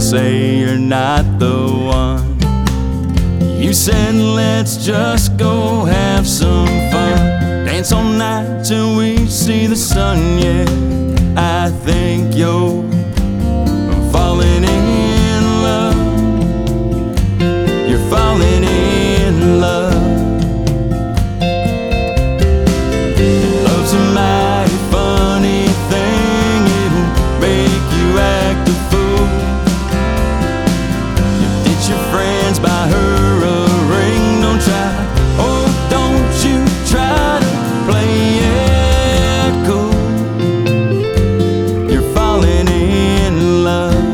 say you're not the one. You said let's just go have some fun, dance all night till we see the sun. Yeah, I think you're falling in love. You're falling in love. Love's a mighty funny thing, it'll make you act a fool. You ditch your friends, buy her a ring, don't try, oh don't you try to play it cool. You're falling in love.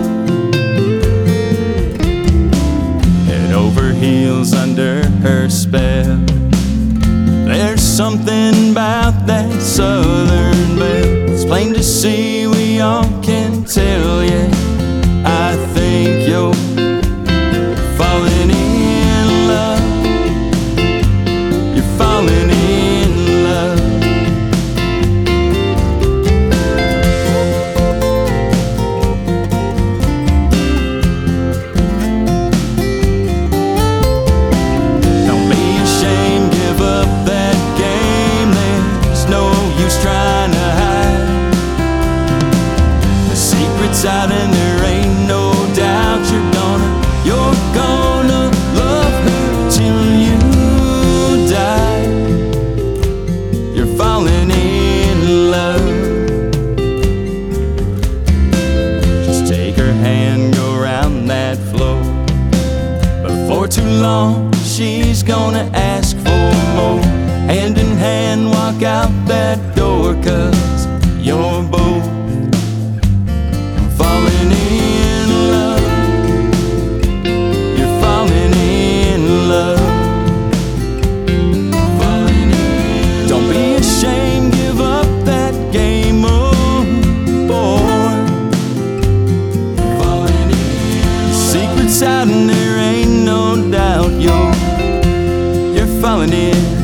Head over heels under her spell. There's something about that southern belle, it's plain to see, we all can tell. Yeah, I think you're falling in love. You're falling in love. Don't be ashamed, give up that game, there's no use trying to hide. The secret's out and there ain't no doubt you're gonna love her till you die. You're falling in love. Just take her hand, go round that floor. Before too long, she's gonna ask for more. Hand in hand, walk out that door, 'cause you're both falling in love. You're falling in love. Falling in. Don't be ashamed, give up that game, oh boy. Falling in. The secret's out and there ain't no doubt you're falling in.